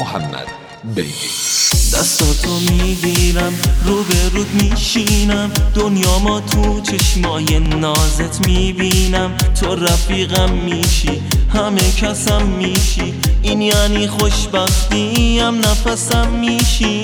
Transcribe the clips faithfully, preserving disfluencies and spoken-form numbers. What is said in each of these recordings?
محمد بیگی. دستاتو میگیرم رو به رود میشینم، دنیا ما تو چشمای نازت میبینم. تو رفیقم میشی همه کسم میشی، این یعنی خوشبختیم نفسم میشی.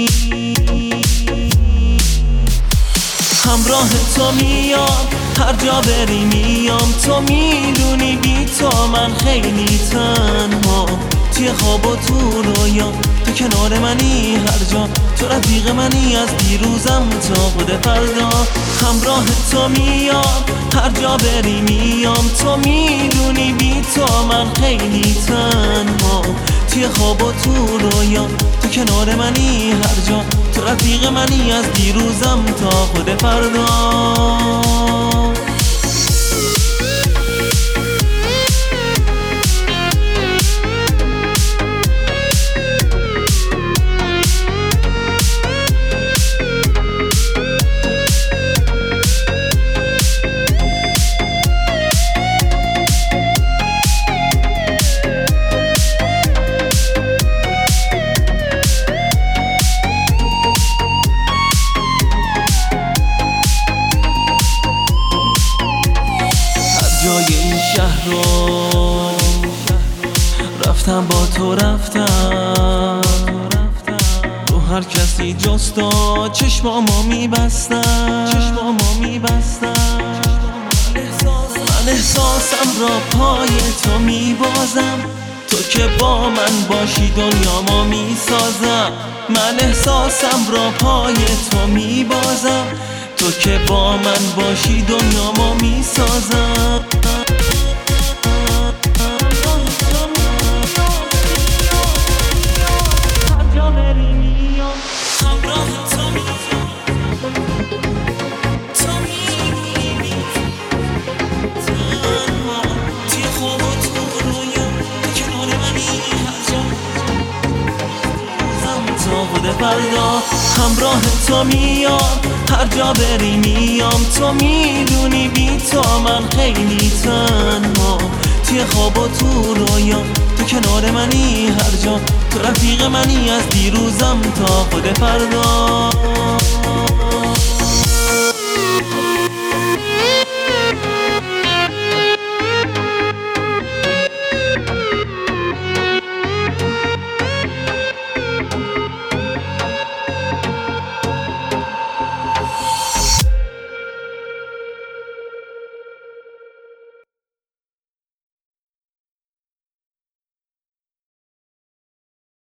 همراه تو میام هر جا بری میام، تو میدونی بی تو من خیلی تنها. توی خواب و تو رویا تو کنار منی هر جا، تو رفیق منی از دیروزم تا خود فردا. همراه تو میام هر جا بری میام، تو میدونی بی تو من خیلی تنها. توی خواب و تو رویا تو کنار منی هر جا، تو رفیق منی از دیروزم تا خود فردا. جای این شهر رو رفتم با تو، رفتم رو هر کسی جز تو چشمامو میبستم، چشمامو میبستم. من احساسم را پای تو میبازم، تو که با من باشی دنیامو میسازم. من احساسم را پای تو میبازم، تو که با من باشی دنیامو میسازم. فردا همراه تو میام هر جا بری میام، تو میدونی بی تو من خیلی تنها. توی خواب و تو رویا تو کنار منی هر جا، تو رفیق منی از دیروزم تا خود فردا.